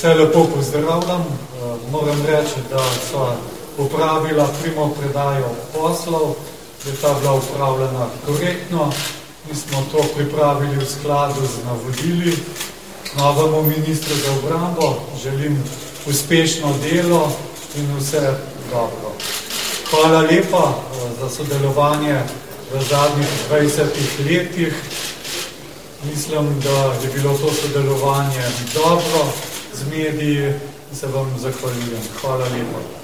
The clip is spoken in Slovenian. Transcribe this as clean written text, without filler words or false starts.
Vse lepo pozdravljam. Moram reči, da so upravila primopredajo poslov, da je ta bila upravljena korektno. Mi smo to pripravili v skladu z navodili. Novemu ministru za obrambo želim uspešno delo in vse dobro. Hvala lepa za sodelovanje v zadnjih 20 letih. Mislim, da je bilo to sodelovanje dobro z mediji in se vam zahvaljujem. Hvala lepa.